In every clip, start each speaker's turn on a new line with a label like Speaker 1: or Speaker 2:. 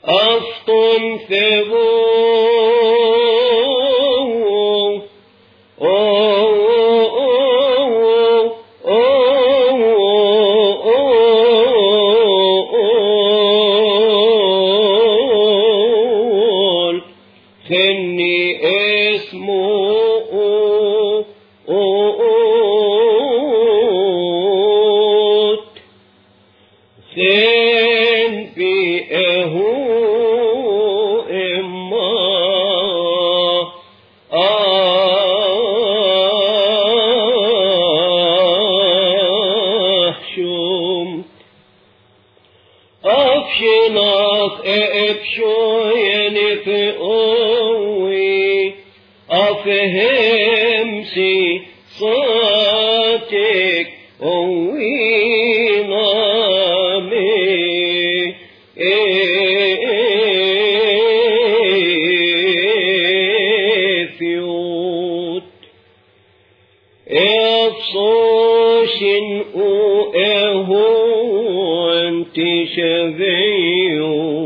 Speaker 1: أسطن ثبو خني اسمه خن بيه إما أحشم أفشناك أبشوين في قوي أفهمسي صوتك قوي نامي ثيوت افصوشن انت شبي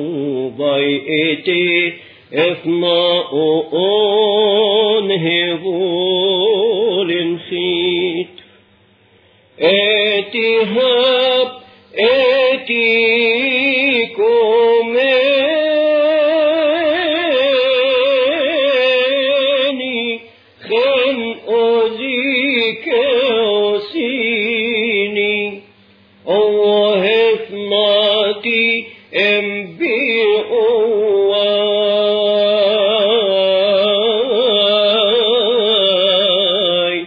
Speaker 1: ضيئتي اثناء هبول خيت اتهاب اتيكم اني خن أزيك وسيني الله اثناتي انبئواي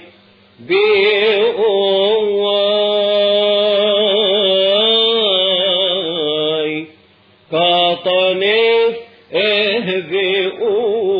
Speaker 1: بئواي كاطنف اهبئوا